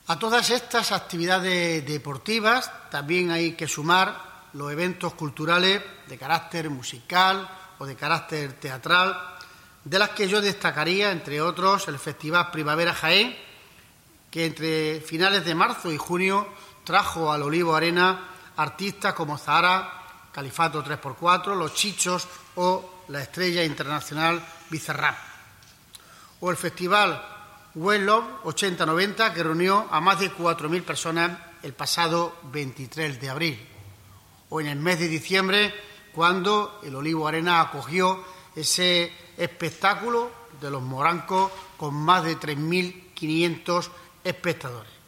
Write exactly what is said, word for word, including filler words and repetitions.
A todas estas actividades deportivas también hay que sumar los eventos culturales de carácter musical o de carácter teatral, de las que yo destacaría, entre otros, el Festival Primavera Jaén, que entre finales de marzo y junio trajo al Olivo Arena artistas como Zahara, Califato tres por cuatro, Los Chichos o la estrella internacional Bizarrap. O el Festival Well Love ochenta noventa, que reunió a más de cuatro mil personas el pasado veintitrés de abril. O en el mes de diciembre, cuando el Olivo Arena acogió ese espectáculo de los morancos con más de tres mil quinientos espectadores.